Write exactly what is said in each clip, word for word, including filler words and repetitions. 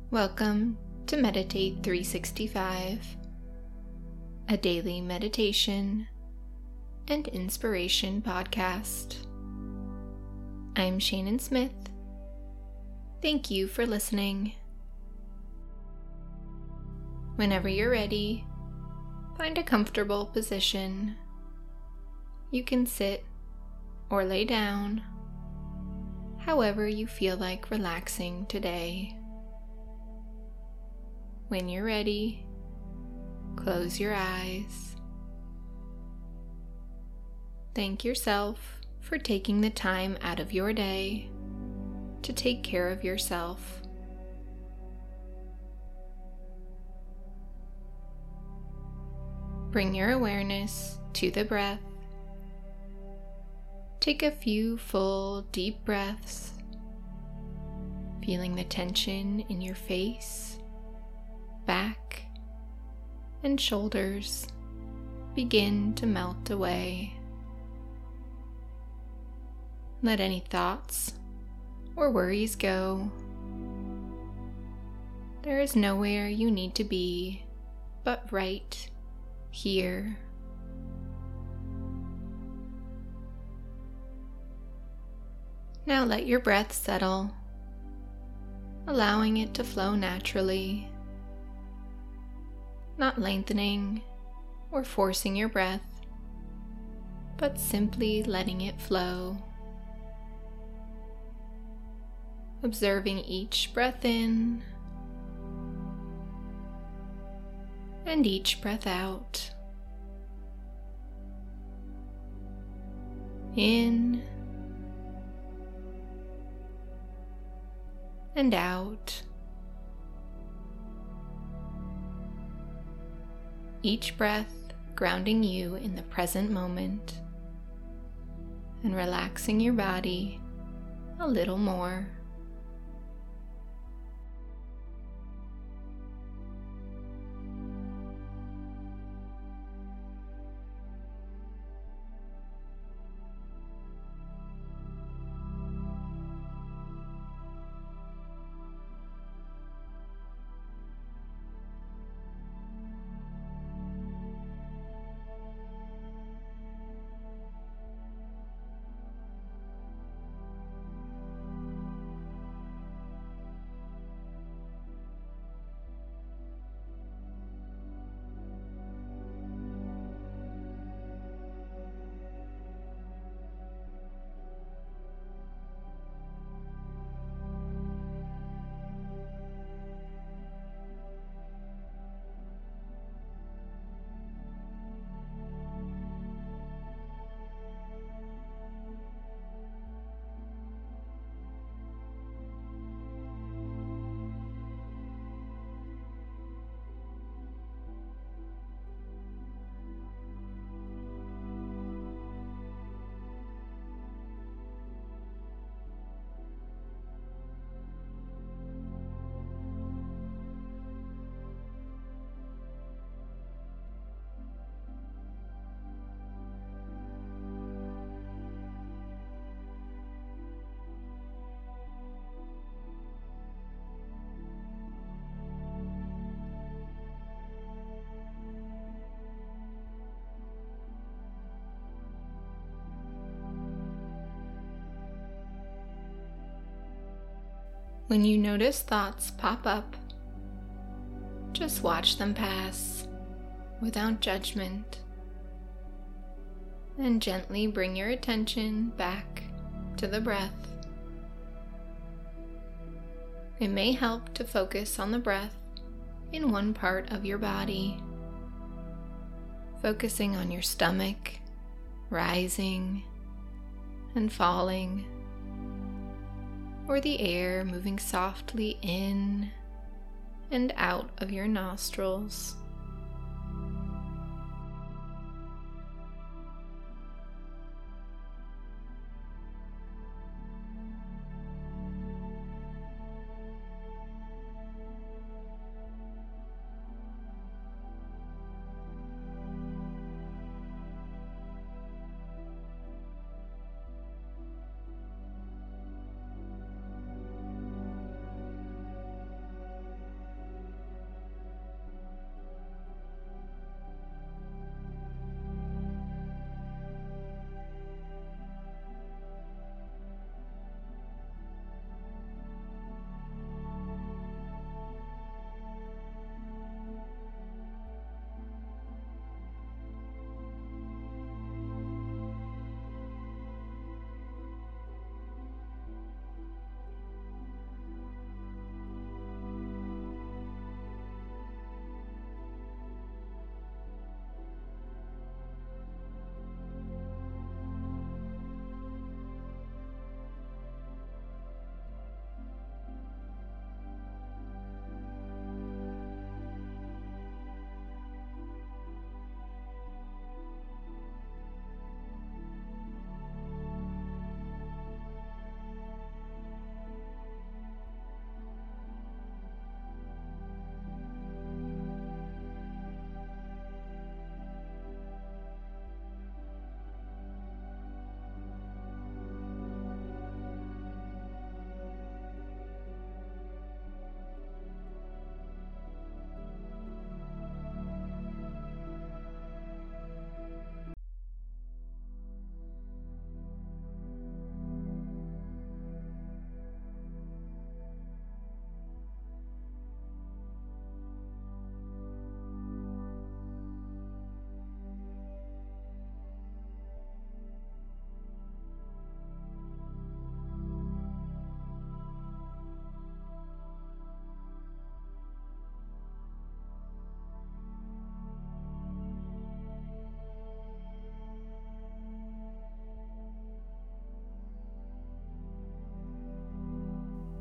Welcome to Meditate three sixty-five, a daily meditation and inspiration podcast. I'm Shannon Smith. Thank you for listening. Whenever you're ready, find a comfortable position. You can sit or lay down, however you feel like relaxing today. When you're ready, close your eyes. Thank yourself for taking the time out of your day to take care of yourself. Bring your awareness to the breath. Take a few full, deep breaths, feeling the tension in your face, back, and shoulders begin to melt away. Let any thoughts or worries go. There is nowhere you need to be but right here. Now let your breath settle, allowing it to flow naturally, not lengthening or forcing your breath, but simply letting it flow. Observing each breath in and each breath out. In and out. Each breath grounding you in the present moment and relaxing your body a little more. When you notice thoughts pop up, just watch them pass without judgment, and gently bring your attention back to the breath. It may help to focus on the breath in one part of your body, focusing on your stomach rising and falling, or the air moving softly in and out of your nostrils.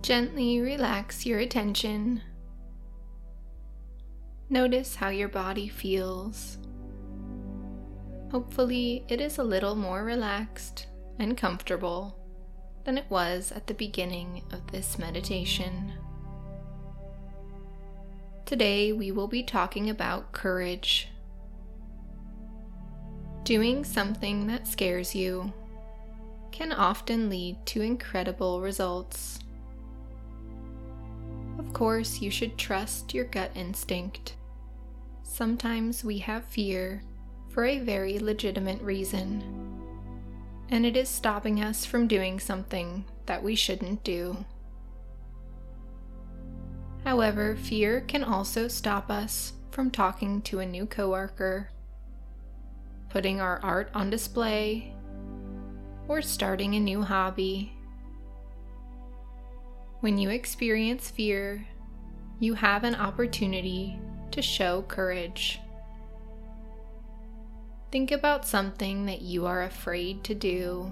Gently relax your attention. Notice how your body feels. Hopefully, it is a little more relaxed and comfortable than it was at the beginning of this meditation. Today, we will be talking about courage. Doing something that scares you can often lead to incredible results. Of course, you should trust your gut instinct. Sometimes we have fear for a very legitimate reason, and it is stopping us from doing something that we shouldn't do. However, fear can also stop us from talking to a new coworker, putting our art on display, or starting a new hobby. When you experience fear, you have an opportunity to show courage. Think about something that you are afraid to do.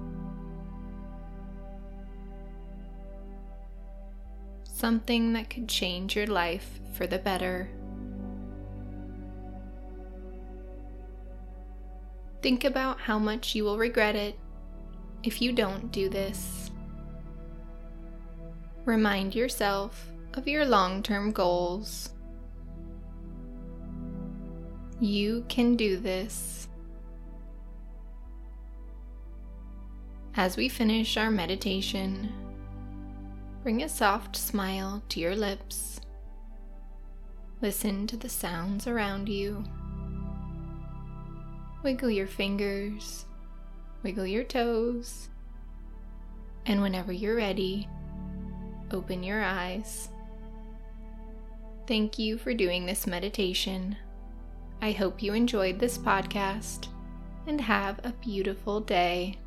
Something that could change your life for the better. Think about how much you will regret it if you don't do this. Remind yourself of your long-term goals. You can do this. As we finish our meditation, bring a soft smile to your lips. Listen to the sounds around you. Wiggle your fingers, wiggle your toes, and whenever you're ready, open your eyes. Thank you for doing this meditation. I hope you enjoyed this podcast and have a beautiful day.